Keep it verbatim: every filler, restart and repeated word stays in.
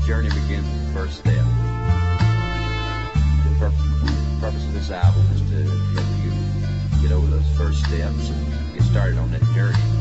journey begins with the first step. The pur- purpose of this album is to help you get over those first steps and get started on that journey.